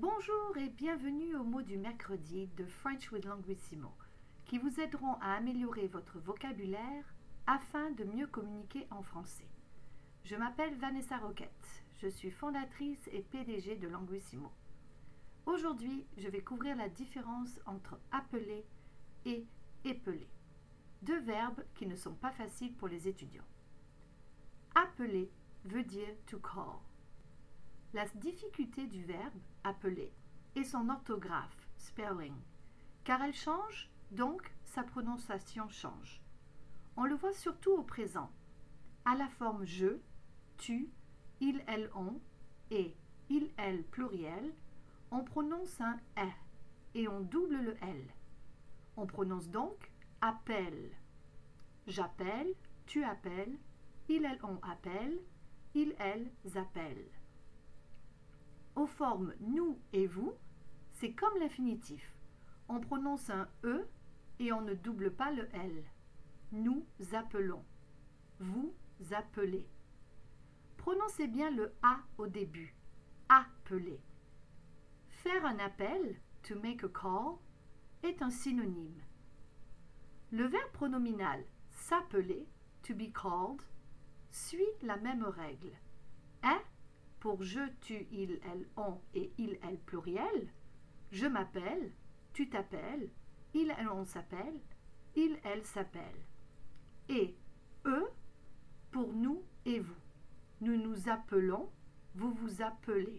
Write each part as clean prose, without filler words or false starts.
Bonjour et bienvenue aux mots du mercredi de French with Languissimo, qui vous aideront à améliorer votre vocabulaire afin de mieux communiquer en français. Je m'appelle Vanessa Roquette, je suis fondatrice et PDG de Languissimo. Aujourd'hui, je vais couvrir la différence entre appeler et épeler, deux verbes qui ne sont pas faciles pour les étudiants. Appeler veut dire to call. La difficulté du verbe appeler est son orthographe, spelling, car elle change, donc sa prononciation change. On le voit surtout au présent, à la forme je, tu, il, elle, on et il, elle pluriel, on prononce un et on double le l. On prononce donc appelle. J'appelle, tu appelles, il, elle, on appelle, ils, elles appellent. Aux formes nous et vous, c'est comme l'infinitif. On prononce un e et on ne double pas le l. Nous appelons. Vous appelez. Prononcez bien le a au début. Appeler. Faire un appel, to make a call, est un synonyme. Le verbe pronominal s'appeler, to be called, suit la même règle. Est pour je, tu, il, elle, on et il, elle pluriel, je m'appelle, tu t'appelles, il, elle, on s'appelle, il, elle s'appelle. Et eux pour nous et vous. Nous nous appelons, vous vous appelez.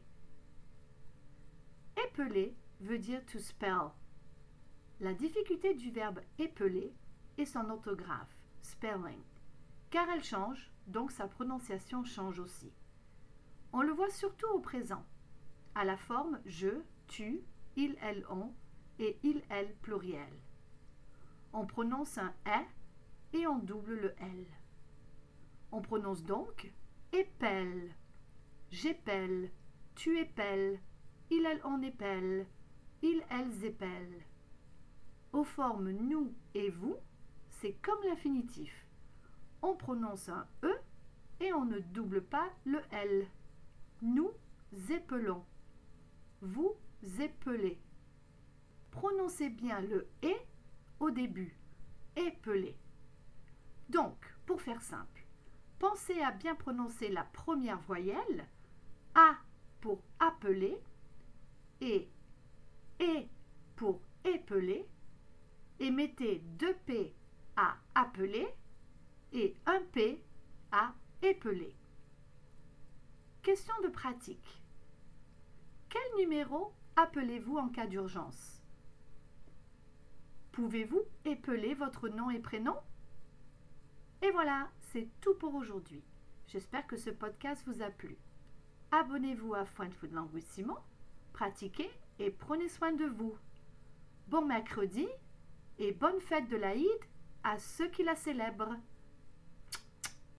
Épeler veut dire to spell. La difficulté du verbe épeler est son orthographe, spelling, car elle change, donc sa prononciation change aussi. On le voit surtout au présent, à la forme je, tu, il, elle, on et il, elle pluriel. On prononce un et on double le l. On prononce donc épelle, j'épelle, tu épelles, il, elle, on épelle, ils, elles épellent. Aux formes nous et vous, c'est comme l'infinitif. On prononce un e et on ne double pas le l. Nous épelons. Vous épelez. Prononcez bien le et au début. Épeler. Donc, pour faire simple, pensez à bien prononcer la première voyelle, A pour appeler, et pour épeler, et mettez 2 P à appeler et 1 P à épeler. Question de pratique. Quel numéro appelez-vous en cas d'urgence? Pouvez-vous épeler votre nom et prénom? Et voilà, c'est tout pour aujourd'hui. J'espère que ce podcast vous a plu. Abonnez-vous à French with Languissimo, pratiquez et prenez soin de vous. Bon mercredi et bonne fête de l'Aïd à ceux qui la célèbrent.